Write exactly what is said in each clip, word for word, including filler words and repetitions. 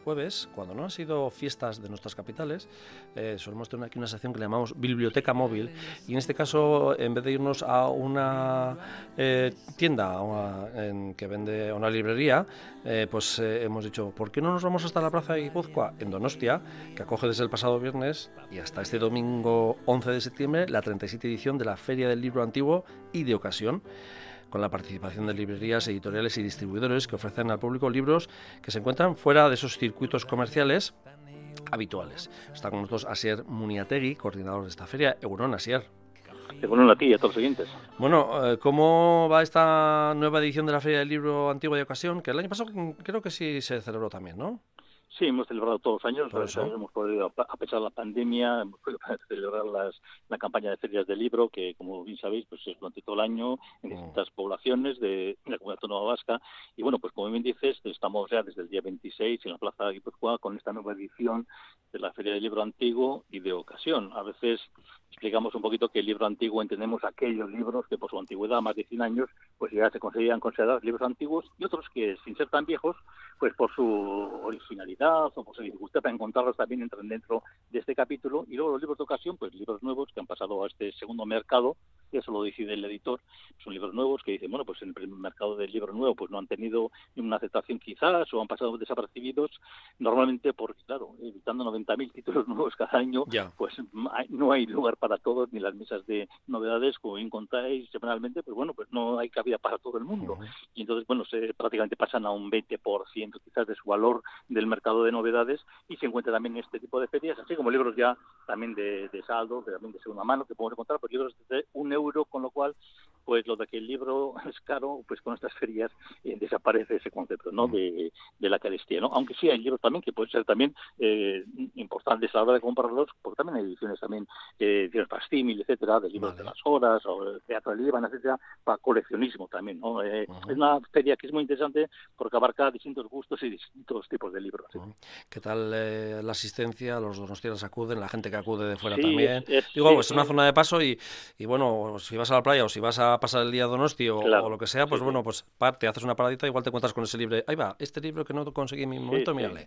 jueves, cuando no han sido fiestas de nuestras capitales, eh, solemos tener aquí una sección que le llamamos Biblioteca Móvil, y en este caso, en vez de irnos a una eh, tienda a una, en, que vende una librería, eh, pues eh, hemos dicho, ¿por qué no nos vamos hasta la Plaza de Guipúzcoa, en Donostia, que acoge desde el pasado viernes y hasta este domingo once de septiembre la treinta y siete edición de la Feria del Libro Antiguo y de Ocasión, con la participación de librerías, editoriales y distribuidores que ofrecen al público libros que se encuentran fuera de esos circuitos comerciales habituales. Está con nosotros Asier Muniategui, coordinador de esta feria. Egunon, Asier. Egunon a ti y a todos los oyentes. Bueno, ¿cómo va esta nueva edición de la Feria del Libro Antiguo de Ocasión? Que el año pasado creo que sí se celebró también, ¿no? Sí, hemos celebrado todos los años, Por eso. hemos podido, a pesar de la pandemia, hemos podido celebrar las, la campaña de ferias del libro, que como bien sabéis, pues es durante todo el año en distintas oh. poblaciones de la Comunidad Autónoma Vasca. Y bueno, pues como bien dices, estamos ya desde el día veintiséis en la Plaza de Guipúzcoa con esta nueva edición de la Feria del Libro Antiguo y de Ocasión. A veces explicamos un poquito que el libro antiguo entendemos aquellos libros que por su antigüedad, más de cien años, pues ya se consideran considerados libros antiguos, y otros que, sin ser tan viejos, pues por su originalidad o por su dificultad para encontrarlos, también entran dentro de este capítulo. Y luego los libros de ocasión, pues libros nuevos que han pasado a este segundo mercado, que eso lo decide el editor. Son libros nuevos que dicen, bueno, pues en el primer mercado del libro nuevo pues no han tenido una aceptación quizás, o han pasado desapercibidos, normalmente porque, claro, evitando noventa mil títulos nuevos cada año, yeah. pues no hay lugar para todos, ni las mesas de novedades, como bien contáis semanalmente, pues bueno, pues no hay cabida para todo el mundo. Uh-huh. Y entonces, bueno, se prácticamente pasan a un veinte por ciento quizás de su valor del mercado de novedades, y se encuentra también este tipo de ferias, así como libros ya también de, de saldo, de, también de segunda mano, que podemos encontrar, pues libros de un euro, con lo cual, pues lo de que el libro es caro, pues con estas ferias eh, desaparece ese concepto, ¿no?, de, de la carestía, ¿no? Aunque sí hay libros también que pueden ser también eh, importantes a la hora de comprarlos, porque también hay ediciones también, eh, ediciones Pastímil, etcétera, de libros vale. de las horas, o de teatro de Líbano, etcétera, para coleccionismo también, ¿no? Eh, uh-huh. Es una feria que es muy interesante porque abarca distintos gustos y distintos tipos de libros. ¿sí? Uh-huh. ¿Qué tal eh, la asistencia? Los donostiarras acuden, la gente que acude de fuera sí, también. Es, es, Digo, sí, pues es una sí. zona de paso y, y bueno, si vas a la playa o si vas a pasar el día a Donosti o, claro, o lo que sea, pues sí, bueno, sí. pues parte, haces una paradita, igual te encuentras con ese libro. Ahí va, este libro que no conseguí en mi momento, sí, mírale. Sí.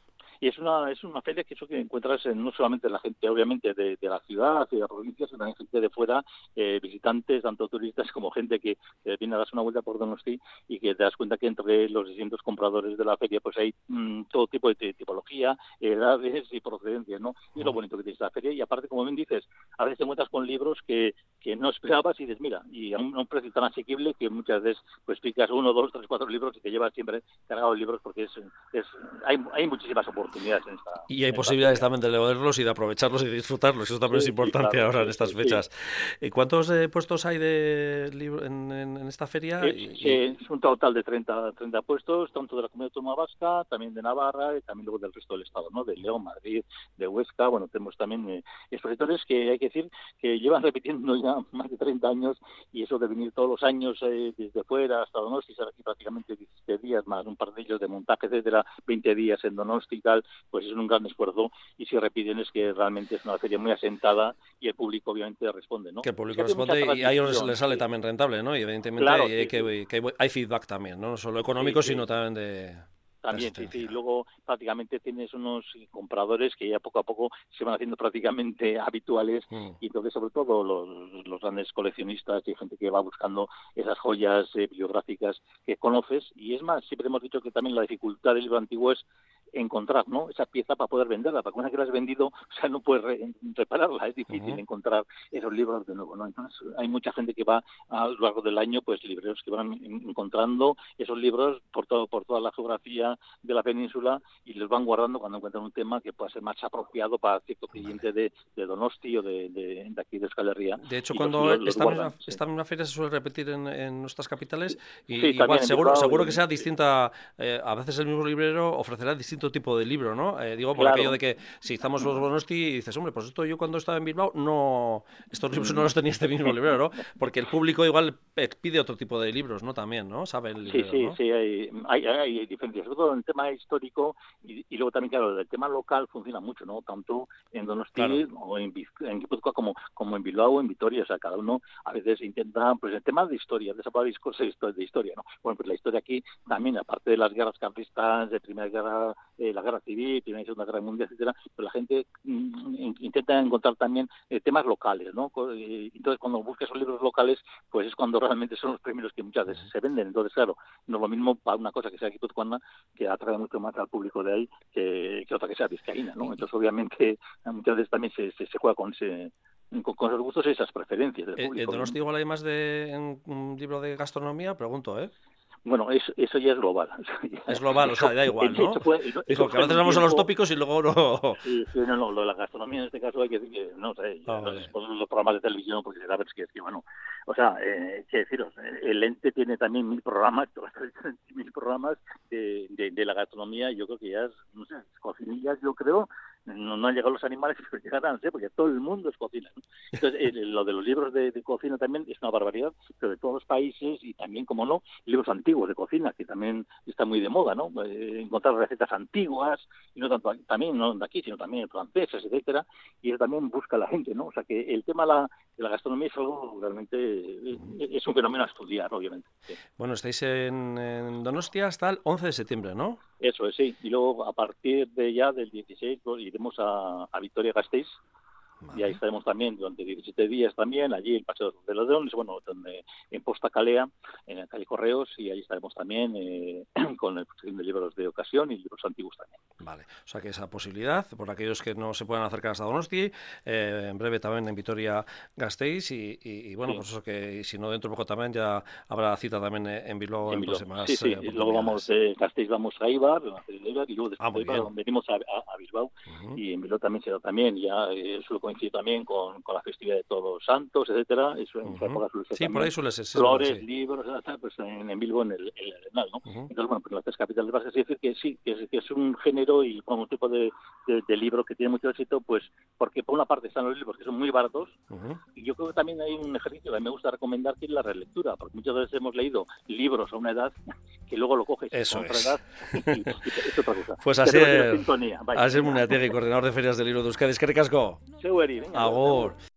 Y es una es una feria que eso que encuentras en, no solamente la gente, obviamente, de, de la ciudad y de la provincia, sino también gente de fuera, eh, visitantes, tanto turistas como gente que eh, viene a darse una vuelta por Donosti, y que te das cuenta que entre los distintos compradores de la feria pues hay mmm, todo tipo de, de tipología, edades y procedencias, ¿no? Y es lo bonito que tiene esta feria. Y aparte, como bien dices, a veces te encuentras con libros que, que no esperabas y dices, mira, y a un, a un precio tan asequible que muchas veces pues picas uno, dos, tres, cuatro libros y te llevas siempre cargado de libros, porque es, es hay, hay muchísimas oportunidades. En esta, y hay en posibilidades esta también de leerlos y de aprovecharlos y de disfrutarlos. Eso también sí, es importante sí, claro, ahora sí, en estas sí, fechas. Sí. ¿Cuántos eh, puestos hay de libro en, en, en esta feria? Es, y, y... es un total de treinta, treinta puestos, tanto de la Comunidad Autónoma Vasca, también de Navarra y también luego del resto del Estado, ¿no? De León, Madrid, de Huesca. Bueno, tenemos también eh, expositores que hay que decir que llevan repitiendo ya más de treinta años, y eso de venir todos los años eh, desde fuera hasta Donosti, estar aquí prácticamente diecisiete días, más un par de ellos de montaje, etcétera, veinte días en Donosti y tal, pues es un gran esfuerzo, y si repiten es que realmente es una feria muy asentada y el público obviamente responde, ¿no? Que el público responde y a ellos les sale sí. también rentable, ¿no? Y evidentemente claro, hay, sí, que, sí. que hay, hay feedback también, ¿no? No solo económico, sí, sí. sino también de... También, sí, sí. Luego prácticamente tienes unos compradores que ya poco a poco se van haciendo prácticamente habituales, mm. y entonces sobre todo los, los grandes coleccionistas y gente que va buscando esas joyas eh, bibliográficas que conoces. Y es más, siempre hemos dicho que también la dificultad del libro antiguo es encontrar, ¿no?, esa pieza para poder venderla, para que una vez que la has vendido, o sea, no puedes re repararla, es difícil uh-huh. encontrar esos libros de nuevo, ¿no? Entonces hay mucha gente que va a lo largo del año, pues libreros que van encontrando esos libros por todo, por toda la geografía de la península, y los van guardando cuando encuentran un tema que pueda ser más apropiado para cierto cliente vale. de, de Donosti o de, de, de aquí de Euskal Herria. De hecho, y cuando los, los, esta, guardan, misma, sí. esta misma feria se suele repetir en, en nuestras capitales, y sí, igual seguro, seguro y, que sea distinta, eh, a veces el mismo librero ofrecerá distinto tipo de libro, ¿no? Eh, digo, por claro. aquello de que si estamos los Donosti y dices, hombre, pues esto yo cuando estaba en Bilbao, no, estos libros no los tenía este mismo librero, ¿no? Porque el público igual pide otro tipo de libros, ¿no? También, ¿no? Sabe el librero, Sí, sí, ¿no? sí, hay, hay, hay diferencias, sobre todo en el tema histórico, y, y luego también, claro, el tema local funciona mucho, ¿no? Tanto en Donosti claro. o en, en Guipúzcoa como, como en Bilbao o en Vitoria, o sea, cada uno a veces intenta, pues el tema de historia, de esa discurso de historia, ¿no? Bueno, pues la historia aquí también, aparte de las guerras carlistas, de Primera Guerra eh, la guerra civil, Primera y Segunda Guerra Mundial, etcétera, pero la gente mm, intenta encontrar también eh, temas locales, ¿no? Entonces, cuando buscas esos libros locales, pues es cuando realmente son los primeros que muchas veces se venden. Entonces, claro, no es lo mismo para una cosa que sea guipuzcoana, que atrae mucho más al público de ahí, que, que otra que sea vizcaína, ¿no? Entonces, obviamente, muchas veces también se, se, se juega con ese... Con, con esos gustos y esas preferencias del público. ¿En Donosti igual hay más de en un libro de gastronomía? Pregunto, ¿eh? Bueno, eso, eso ya es global. Es global, eso, o sea, da igual, ¿no? Eso fue, eso, Digo, que a veces vamos tiempo, a los tópicos y luego no... Sí, sí, no, no, lo de la gastronomía en este caso hay que decir que, no sé, ah, vale. los, los programas de televisión, porque se sabe que es que, bueno, o sea, eh, qué deciros, el ente tiene también mil programas, mil programas de, de, de la gastronomía, y yo creo que ya es, no sé, cocinillas, yo creo, no, no han llegado los animales, pero llegarán, ¿sí? Porque todo el mundo es cocina, ¿no? Entonces, el, lo de los libros de, de cocina también es una barbaridad, pero de todos los países, y también, como no, libros antiguos de cocina, que también está muy de moda, ¿no? Eh, encontrar recetas antiguas, y no tanto también no de aquí, sino también francesas, etcétera, y eso también busca la gente, ¿no? O sea, que el tema de la, de la gastronomía es algo realmente, eh, es un fenómeno a estudiar, obviamente. Sí. Bueno, estáis en, en Donostia hasta el once de septiembre, ¿no? Eso es, sí. Y luego, a partir de ya del dieciséis, pues, iremos a, a Vitoria-Gasteiz. Vale. Y ahí estaremos también durante diecisiete días también, allí en Paseo de los Leones, bueno, donde, en Posta Calea, en la calle Correos, y ahí estaremos también eh, con el de libros de ocasión y libros antiguos también. Vale, o sea que esa posibilidad, por aquellos que no se puedan acercar hasta Donosti, eh, en breve también en Vitoria-Gasteiz, y, y, y bueno, sí. Pues eso que si no dentro de poco también ya habrá cita también en Bilbao en, en próximas Sí, sí, eh, y luego vamos de Gasteiz vamos a Eibar, y luego después ah, de Eibar venimos a, a, a Bilbao, uh-huh. Y en Bilbao también será también, ya eh, eso lo coincide también con, con la festividad de Todos los Santos, etcétera, eso en uh-huh. época suele ser sí, también. Por ahí suele ser, sí, flores, sí. libros, etcétera, pues en, en Bilbao en el, en el Arenal, ¿no? Uh-huh. Entonces, bueno, pues las tres capitales vascas, es decir que sí, que es, que es un género y como un tipo de, de, de libro que tiene mucho éxito, pues porque por una parte están los libros que son muy baratos, uh-huh. Y yo creo que también hay un ejercicio que a mí me gusta recomendar, que es la relectura, porque muchas veces hemos leído libros a una edad que luego lo coges eso a otra es. edad y, y, y es otra cosa. Pues así es, así es Muñatiegui, coordinador de ferias del libro de Euskadi. Eskerrik asko. Seguri, venga. Agur.